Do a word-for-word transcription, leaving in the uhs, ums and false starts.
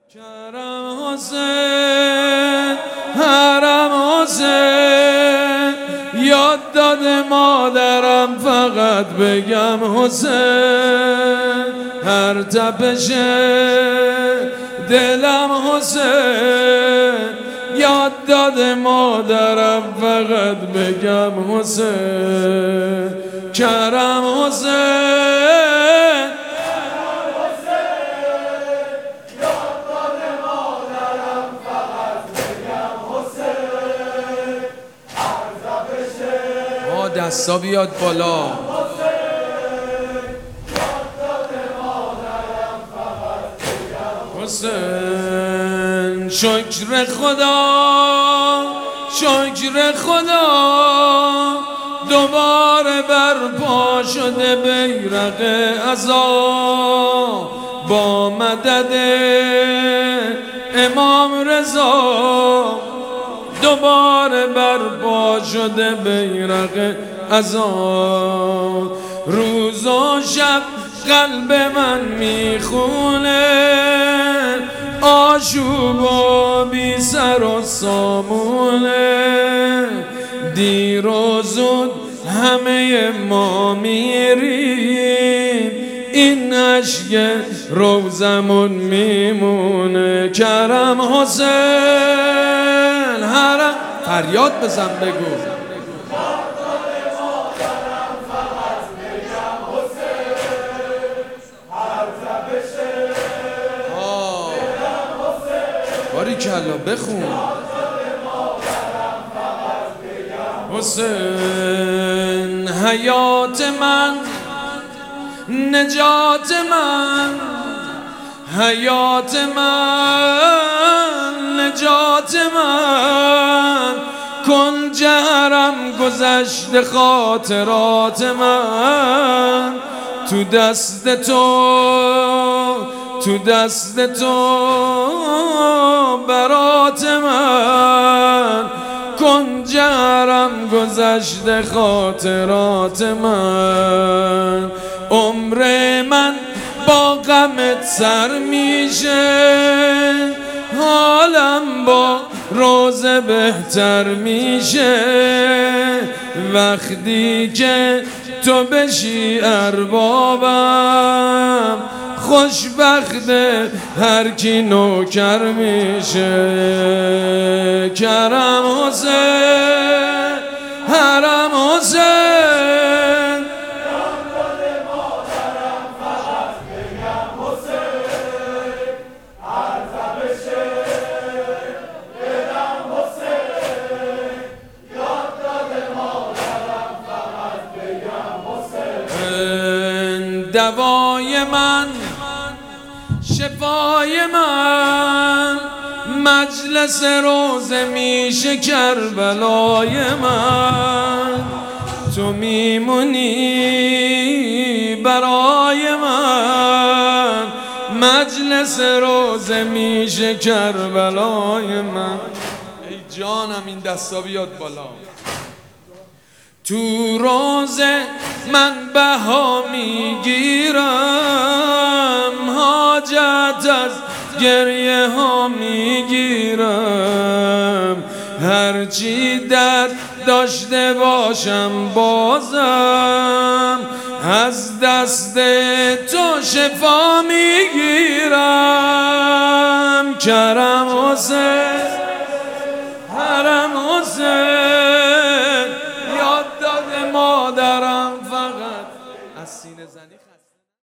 کرم حسین حرم حسین یاد داد مادرم فقط بگم حسین هر تپش دلم حسین یاد داد مادرم فقط بگم حسین کرم حسین دستا بیاد بالا حسین شکر خدا شکر خدا دوباره برپا شده بیرق عزا با مدد امام رضا دوباره برپا شده بیرق عزا روز و شب قلب من میخونه آشوب و بی سر و سامونه دیر و زود همه ما میریم این عشق روزمون میمونه کرم حسین حرم فریاد بزن بگو باریکلا بخون حسین حیات من نجات من حیات من نجات من کن جهرم گذشت خاطرات من تو دست تو تو دست تو برات من کن جهرم گذشت خاطرات من عمر من با غمت سر میشه حالم با روزه بهتر میشه وقتی که تو بشی اربابم خوشبخت هر کی نوکر میشه کرم حسین حرم حسین دوای من شفای من مجلس روزه میشه کربلای من تو میمونی برای من مجلس روزه میشه کربلای من ای جانم این دستا بیاد بالا تو روزه من بها میگیرم حاجت از گریه ها میگیرم هرچی درد داشته باشم بازم از دست تو شفا میگیرم کرم حسین حرم حسین یاد داد مادرم فقط از سینه زنی